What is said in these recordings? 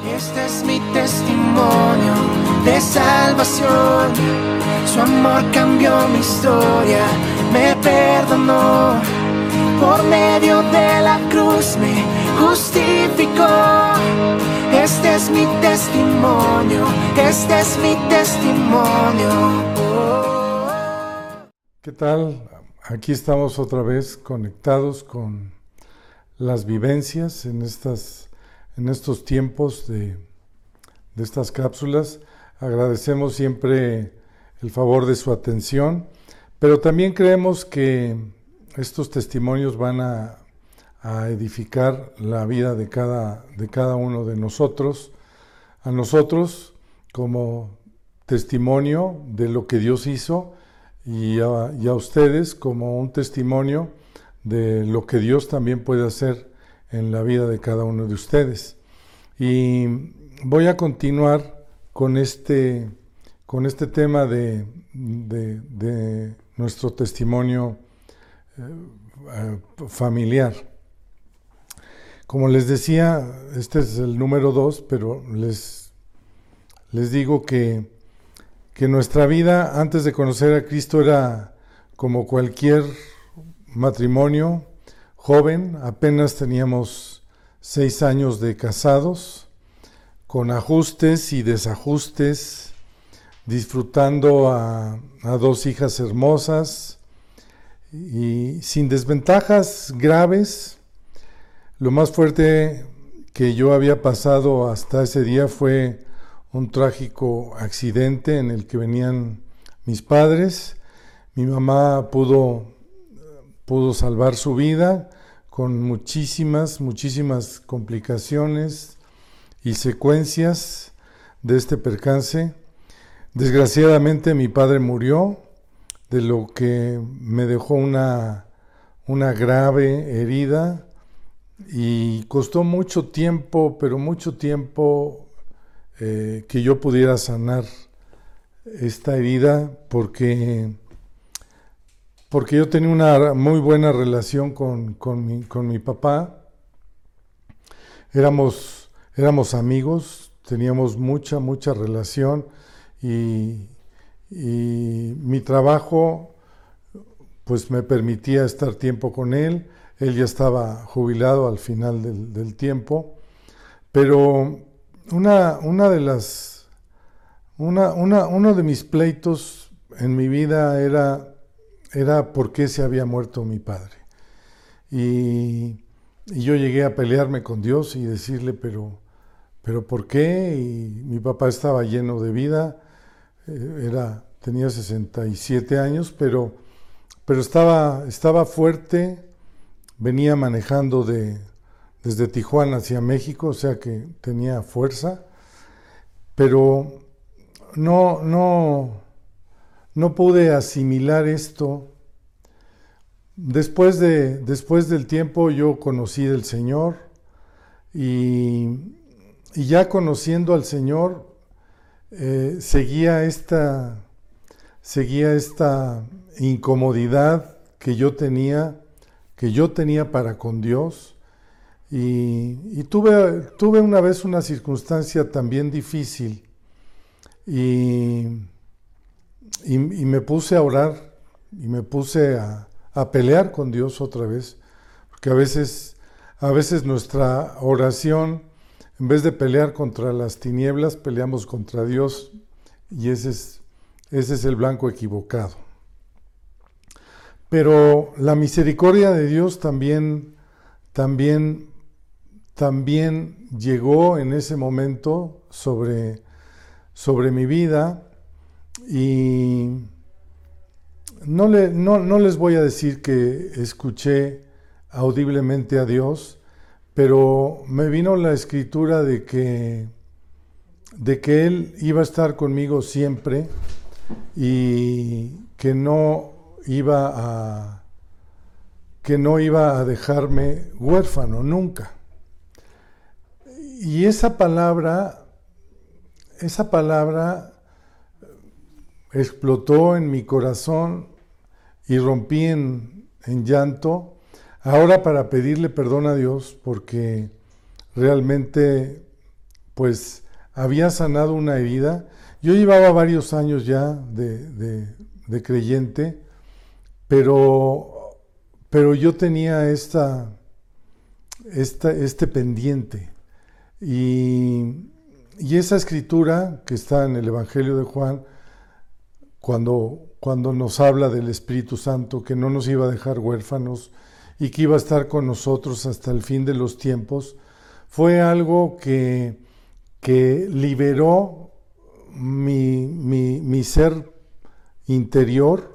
Este es mi testimonio de salvación. Su amor cambió mi historia, me perdonó. Por medio de la cruz me justificó. Este es mi testimonio, este es mi testimonio. ¿Qué tal? Aquí estamos otra vez conectados con las vivencias en estos tiempos de estas cápsulas. Agradecemos siempre el favor de su atención, pero también creemos que estos testimonios van a edificar la vida de cada uno de nosotros, a nosotros como testimonio de lo que Dios hizo y a ustedes como un testimonio de lo que Dios también puede hacer en la vida de cada uno de ustedes. Y voy a continuar con este tema de nuestro testimonio familiar. Como les decía, este es el número 2, pero les digo que nuestra vida antes de conocer a Cristo era como cualquier matrimonio joven. Apenas teníamos 6 años de casados, con ajustes y desajustes, disfrutando a 2 hijas hermosas y sin desventajas graves. Lo más fuerte que yo había pasado hasta ese día fue un trágico accidente en el que venían mis padres. Mi mamá pudo salvar su vida con muchísimas complicaciones y secuencias de este percance. Desgraciadamente mi padre murió, de lo que me dejó una grave herida, y costó mucho tiempo, pero mucho tiempo, que yo pudiera sanar esta herida, porque yo tenía una muy buena relación con mi papá. Éramos amigos, teníamos mucha relación, y mi trabajo pues me permitía estar tiempo con él. Él ya estaba jubilado al final del tiempo, pero uno de mis pleitos en mi vida era por qué se había muerto mi padre. Y yo llegué a pelearme con Dios y decirle, pero ¿por qué? Y mi papá estaba lleno de vida, tenía 67 años, pero estaba fuerte, venía manejando desde Tijuana hacia México, o sea que tenía fuerza, pero no pude asimilar esto. Después del tiempo yo conocí del Señor, y ya conociendo al Señor, seguía esta incomodidad que yo tenía para con Dios, y tuve una vez una circunstancia también difícil, y me puse a orar, y me puse a pelear con Dios otra vez, porque a veces nuestra oración, en vez de pelear contra las tinieblas, peleamos contra Dios, y ese es el blanco equivocado. Pero la misericordia de Dios también llegó en ese momento sobre mi vida, y no les voy a decir que escuché audiblemente a Dios, pero me vino la escritura de que Él iba a estar conmigo siempre, y que no iba a dejarme huérfano nunca. Y esa palabra explotó en mi corazón y rompí en llanto, ahora para pedirle perdón a Dios, porque realmente pues había sanado una herida. Yo llevaba varios años ya de creyente, pero yo tenía este pendiente. Y esa escritura que está en el Evangelio de Juan, cuando nos habla del Espíritu Santo, que no nos iba a dejar huérfanos y que iba a estar con nosotros hasta el fin de los tiempos, fue algo que liberó mi ser interior,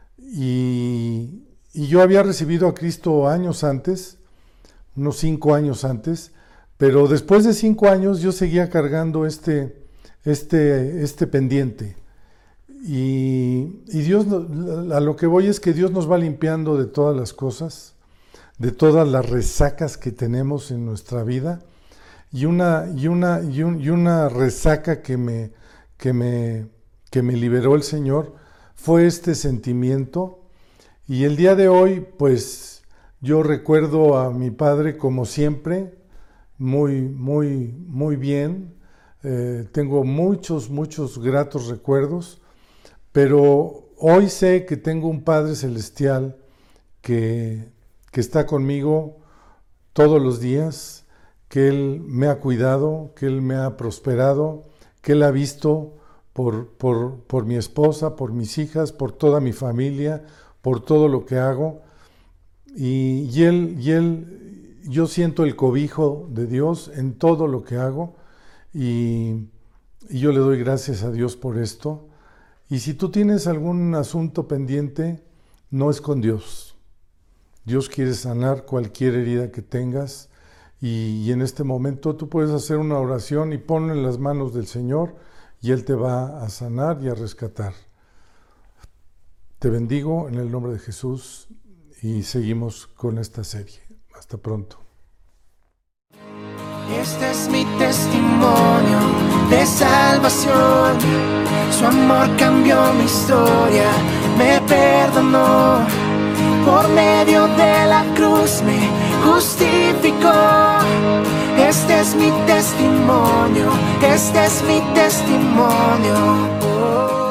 y yo había recibido a Cristo años antes, unos 5 años antes, pero después de 5 años yo seguía cargando este pendiente. Y Dios, a lo que voy es que Dios nos va limpiando de todas las cosas, de todas las resacas que tenemos en nuestra vida, y una resaca que me liberó el Señor fue este sentimiento. Y el día de hoy, pues yo recuerdo a mi padre como siempre, muy bien. Tengo muchos gratos recuerdos, pero hoy sé que tengo un Padre Celestial que está conmigo todos los días, que Él me ha cuidado, que Él me ha prosperado, que Él ha visto por mi esposa, por mis hijas, por toda mi familia, por todo lo que hago. Y yo siento el cobijo de Dios en todo lo que hago, y yo le doy gracias a Dios por esto. Y si tú tienes algún asunto pendiente, no es con Dios. Dios quiere sanar cualquier herida que tengas, y en este momento tú puedes hacer una oración y ponlo en las manos del Señor, y Él te va a sanar y a rescatar. Te bendigo en el nombre de Jesús, y seguimos con esta serie. Hasta pronto. Este es mi testimonio de salvación. Su amor cambió mi historia, me perdonó. Por medio de la cruz me justificó. Este es mi testimonio, este es mi testimonio. Oh.